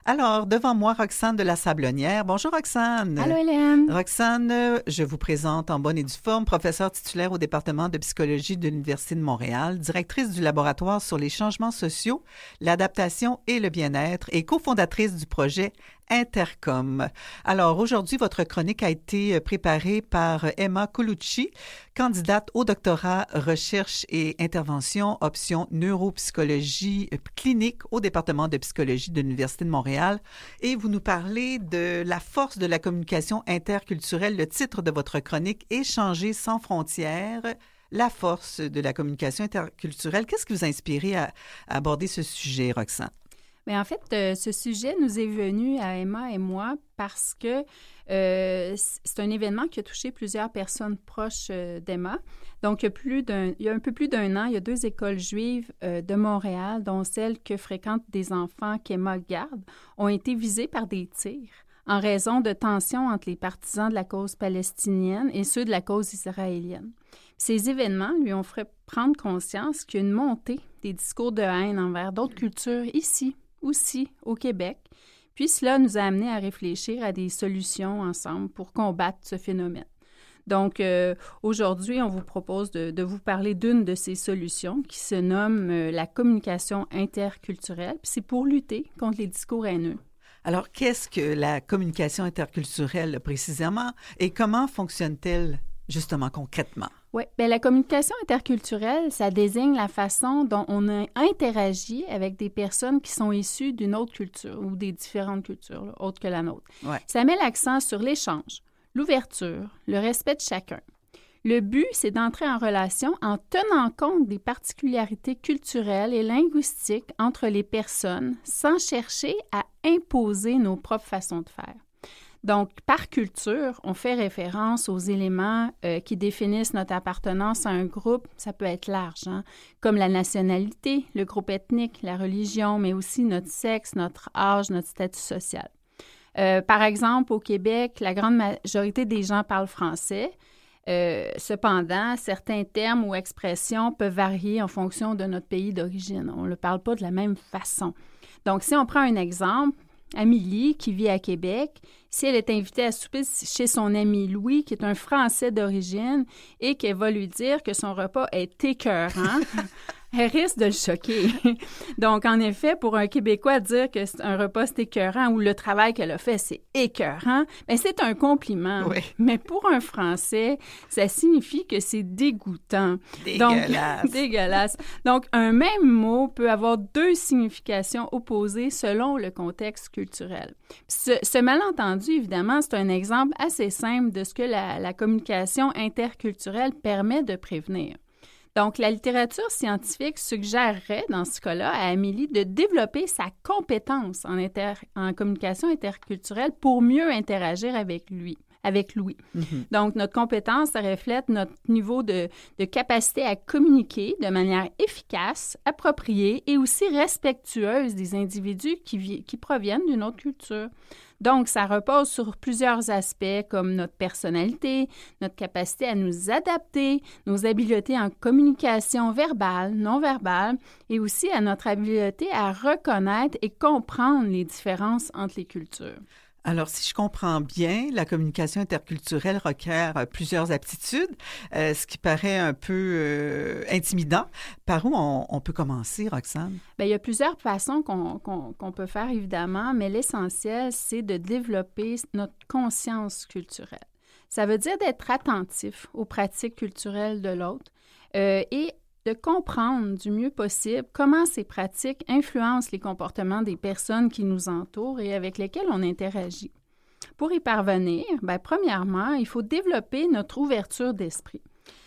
Alors, devant moi, Roxane de la Sablonnière. Bonjour, Roxane. Allô, Hélène. Roxane, je vous présente en bonne et due forme, professeure titulaire au département de psychologie de l'Université de Montréal, directrice du laboratoire sur les changements sociaux, l'adaptation et le bien-être et cofondatrice du projet Intercom. Alors, aujourd'hui, votre chronique a été préparée par Emma Colucci, candidate au doctorat recherche et intervention, option neuropsychologie clinique au département de psychologie de l'Université de Montréal. Et vous nous parlez de la force de la communication interculturelle. Le titre de votre chronique, Échanger sans frontières, la force de la communication interculturelle. Qu'est-ce qui vous a inspiré à aborder ce sujet, Roxane? Bien, en fait, ce sujet nous est venu à Emma et moi parce que c'est un événement qui a touché plusieurs personnes proches d'Emma. Donc, il y a un peu plus d'un an, il y a 2 écoles juives de Montréal, dont celle que fréquentent des enfants qu'Emma garde, ont été visées par des tirs en raison de tensions entre les partisans de la cause palestinienne et ceux de la cause israélienne. Ces événements lui ont fait prendre conscience qu'il y a une montée des discours de haine envers d'autres cultures ici, aussi au Québec. Puis cela nous a amené à réfléchir à des solutions ensemble pour combattre ce phénomène. Donc, aujourd'hui, on vous propose de vous parler d'une de ces solutions qui se nomme la communication interculturelle. Puis c'est pour lutter contre les discours haineux. Alors, qu'est-ce que la communication interculturelle précisément et comment fonctionne-t-elle justement concrètement? Oui, bien, la communication interculturelle, ça désigne la façon dont on interagit avec des personnes qui sont issues d'une autre culture ou des différentes cultures, là, autres que la nôtre. Ouais. Ça met l'accent sur l'échange, l'ouverture, le respect de chacun. Le but, c'est d'entrer en relation en tenant compte des particularités culturelles et linguistiques entre les personnes sans chercher à imposer nos propres façons de faire. Donc, par culture, on fait référence aux éléments qui définissent notre appartenance à un groupe, ça peut être large, hein, comme la nationalité, le groupe ethnique, la religion, mais aussi notre sexe, notre âge, notre statut social. Par exemple, au Québec, la grande majorité des gens parlent français. Cependant, certains termes ou expressions peuvent varier en fonction de notre pays d'origine. On ne le parle pas de la même façon. Donc, si on prend un exemple, Amélie, qui vit à Québec, si elle est invitée à souper chez son ami Louis, qui est un Français d'origine, et qu'elle va lui dire que son repas est écœurant, elle risque de le choquer. Donc, en effet, pour un Québécois, dire que c'est un repas c'est écœurant ou le travail qu'elle a fait, c'est écœurant, bien, c'est un compliment. Oui. Mais pour un Français, ça signifie que c'est dégoûtant. Dégueulasse. Donc, dégueulasse. Donc, un même mot peut avoir 2 significations opposées selon le contexte culturel. Ce malentendu, évidemment, c'est un exemple assez simple de ce que la communication interculturelle permet de prévenir. Donc, la littérature scientifique suggérerait, dans ce cas-là, à Amélie de développer sa compétence en communication interculturelle pour mieux interagir avec Louis. Mm-hmm. Donc, notre compétence, ça reflète notre niveau de capacité à communiquer de manière efficace, appropriée et aussi respectueuse des individus qui proviennent d'une autre culture. Donc, ça repose sur plusieurs aspects comme notre personnalité, notre capacité à nous adapter, nos habiletés en communication verbale, non verbale, et aussi à notre habileté à reconnaître et comprendre les différences entre les cultures. Alors, si je comprends bien, la communication interculturelle requiert plusieurs aptitudes, ce qui paraît un peu intimidant. Par où on peut commencer, Roxane? Bien, il y a plusieurs façons qu'on peut faire, évidemment, mais l'essentiel, c'est de développer notre conscience culturelle. Ça veut dire d'être attentif aux pratiques culturelles de l'autre et de comprendre du mieux possible comment ces pratiques influencent les comportements des personnes qui nous entourent et avec lesquelles on interagit. Pour y parvenir, bien, premièrement, il faut développer notre ouverture d'esprit.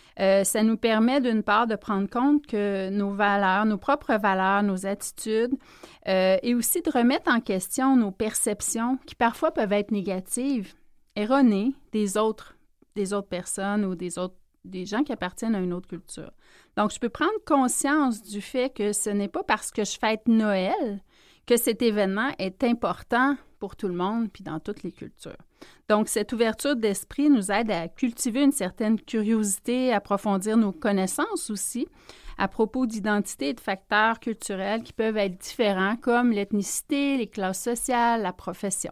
Ça nous permet d'une part de prendre compte que nos valeurs, nos propres valeurs, nos attitudes, et aussi de remettre en question nos perceptions qui parfois peuvent être négatives, erronées des autres personnes ou des gens qui appartiennent à une autre culture. Donc, je peux prendre conscience du fait que ce n'est pas parce que je fête Noël que cet événement est important pour tout le monde puis dans toutes les cultures. Donc, cette ouverture d'esprit nous aide à cultiver une certaine curiosité, approfondir nos connaissances aussi, à propos d'identité et de facteurs culturels qui peuvent être différents, comme l'ethnicité, les classes sociales, la profession.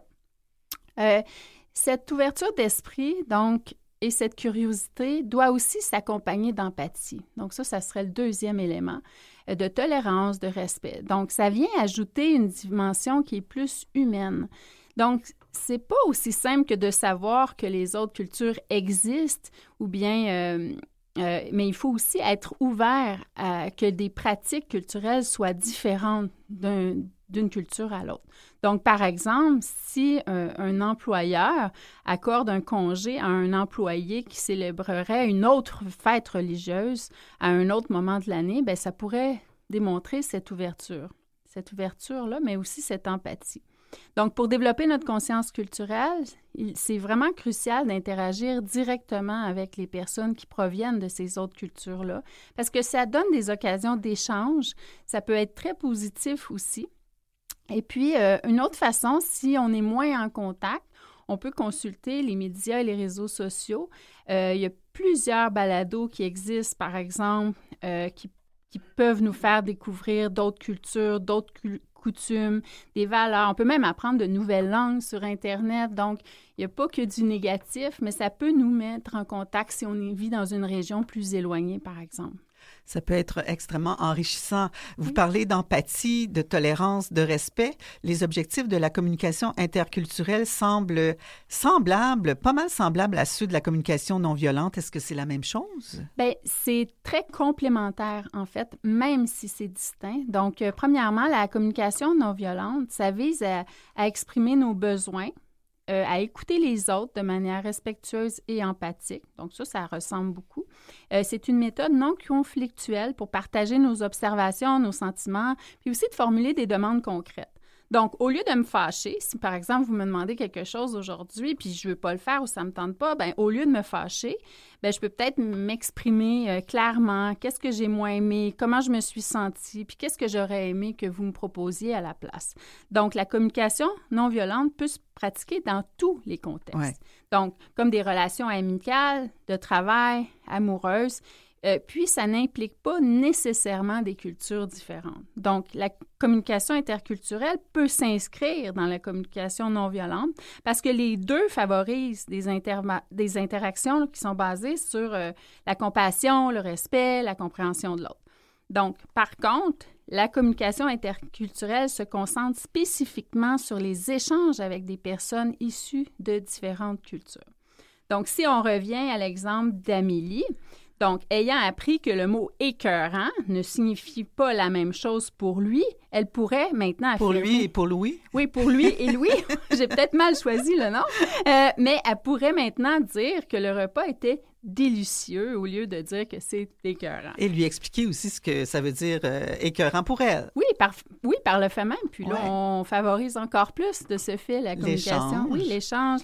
Cette ouverture d'esprit, donc, et cette curiosité doit aussi s'accompagner d'empathie. Donc ça serait le deuxième élément, de tolérance, de respect. Donc, ça vient ajouter une dimension qui est plus humaine. Donc, c'est pas aussi simple que de savoir que les autres cultures existent ou bien... mais il faut aussi être ouvert à que des pratiques culturelles soient différentes d'une culture à l'autre. Donc, par exemple, si un employeur accorde un congé à un employé qui célébrerait une autre fête religieuse à un autre moment de l'année, bien, ça pourrait démontrer cette ouverture-là, mais aussi cette empathie. Donc, pour développer notre conscience culturelle, c'est vraiment crucial d'interagir directement avec les personnes qui proviennent de ces autres cultures-là, parce que ça donne des occasions d'échange. Ça peut être très positif aussi. Et puis, une autre façon, si on est moins en contact, on peut consulter les médias et les réseaux sociaux. Il y a plusieurs balados qui existent, par exemple, qui peuvent nous faire découvrir d'autres cultures, d'autres coutumes, des valeurs. On peut même apprendre de nouvelles langues sur Internet. Donc, il n'y a pas que du négatif, mais ça peut nous mettre en contact si on vit dans une région plus éloignée, par exemple. Ça peut être extrêmement enrichissant. Vous parlez d'empathie, de tolérance, de respect. Les objectifs de la communication interculturelle semblent pas mal semblables à ceux de la communication non violente. Est-ce que c'est la même chose? Bien, c'est très complémentaire, en fait, même si c'est distinct. Donc, premièrement, la communication non violente, ça vise à exprimer nos besoins, à écouter les autres de manière respectueuse et empathique. Donc ça ressemble beaucoup. C'est une méthode non conflictuelle pour partager nos observations, nos sentiments, puis aussi de formuler des demandes concrètes. Donc, au lieu de me fâcher, si par exemple, vous me demandez quelque chose aujourd'hui, puis je ne veux pas le faire ou ça ne me tente pas, bien, au lieu de me fâcher, bien, je peux peut-être m'exprimer clairement, qu'est-ce que j'ai moins aimé, comment je me suis sentie, puis qu'est-ce que j'aurais aimé que vous me proposiez à la place. Donc, la communication non violente peut se pratiquer dans tous les contextes. Ouais. Donc, comme des relations amicales, de travail, amoureuses, puis ça n'implique pas nécessairement des cultures différentes. Donc, la communication interculturelle peut s'inscrire dans la communication non violente parce que les deux favorisent des interactions qui sont basées sur la compassion, le respect, la compréhension de l'autre. Donc, par contre, la communication interculturelle se concentre spécifiquement sur les échanges avec des personnes issues de différentes cultures. Donc, si on revient à l'exemple d'Amélie, donc, ayant appris que le mot « écœurant » ne signifie pas la même chose pour lui, elle pourrait maintenant affirmer... Pour lui et pour Louis? Oui, pour lui et Louis. J'ai peut-être mal choisi le nom. Mais elle pourrait maintenant dire que le repas était délicieux au lieu de dire que c'est écœurant. Et lui expliquer aussi ce que ça veut dire écœurant pour elle. Oui, par le fait même. Puis là, on favorise encore plus de ce fait la communication. Oui, l'échange,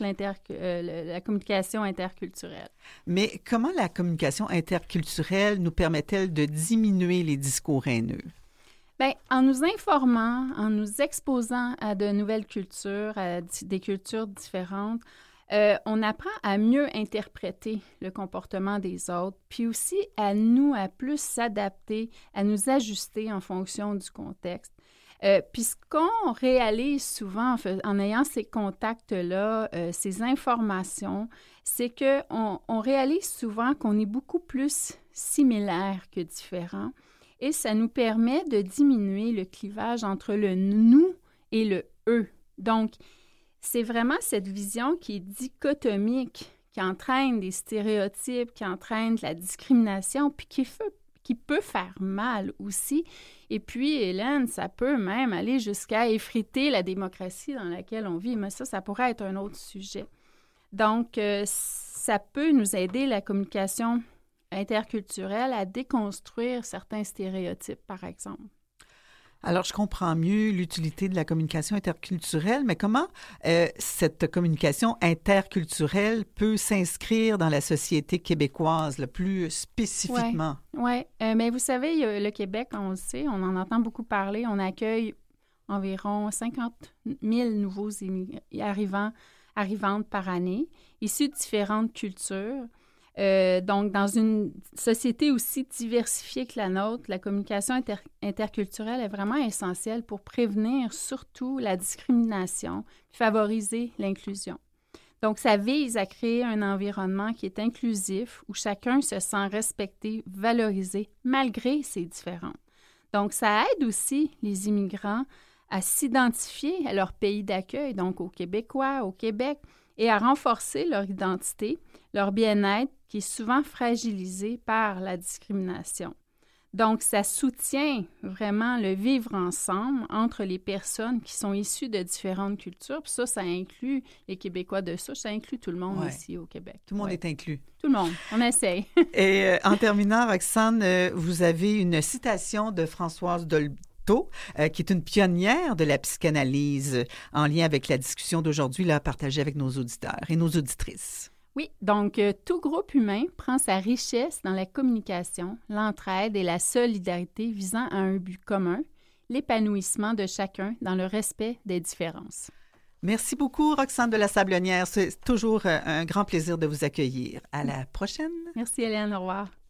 la communication interculturelle. Mais comment la communication interculturelle nous permet-elle de diminuer les discours haineux? Bien, en nous informant, en nous exposant à de nouvelles cultures, à des cultures différentes, on apprend à mieux interpréter le comportement des autres, puis aussi à plus s'adapter, à nous ajuster en fonction du contexte. Puis ce qu'on réalise souvent en ayant ces contacts-là, ces informations, c'est qu'on réalise souvent qu'on est beaucoup plus similaires que différents et ça nous permet de diminuer le clivage entre le « nous » et le « eux ». Donc, c'est vraiment cette vision qui est dichotomique, qui entraîne des stéréotypes, qui entraîne de la discrimination, puis qui peut faire mal aussi. Et puis, Hélène, ça peut même aller jusqu'à effriter la démocratie dans laquelle on vit, mais ça pourrait être un autre sujet. Donc, ça peut nous aider, la communication interculturelle, à déconstruire certains stéréotypes, par exemple. Alors, je comprends mieux l'utilité de la communication interculturelle, mais comment cette communication interculturelle peut s'inscrire dans la société québécoise, le plus spécifiquement? Oui, mais vous savez, le Québec, on le sait, on en entend beaucoup parler, on accueille environ 50 000 nouveaux arrivantes par année, issus de différentes cultures. Donc, dans une société aussi diversifiée que la nôtre, la communication interculturelle est vraiment essentielle pour prévenir surtout la discrimination, favoriser l'inclusion. Donc, ça vise à créer un environnement qui est inclusif, où chacun se sent respecté, valorisé, malgré ses différences. Donc, ça aide aussi les immigrants à s'identifier à leur pays d'accueil, donc aux Québécois, au Québec, et à renforcer leur identité, leur bien-être, qui est souvent fragilisé par la discrimination. Donc, ça soutient vraiment le vivre ensemble entre les personnes qui sont issues de différentes cultures. Puis ça inclut les Québécois de souche, ça inclut tout le monde ici au Québec. Tout le monde est inclus. Tout le monde, on essaye. Et en terminant, Roxane, vous avez une citation de Françoise Dolto, qui est une pionnière de la psychanalyse en lien avec la discussion d'aujourd'hui, là, partagée avec nos auditeurs et nos auditrices. Oui, donc tout groupe humain prend sa richesse dans la communication, l'entraide et la solidarité visant à un but commun, l'épanouissement de chacun dans le respect des différences. Merci beaucoup, Roxane de la Sablonnière. C'est toujours un grand plaisir de vous accueillir. À la prochaine. Merci, Hélène. Au revoir.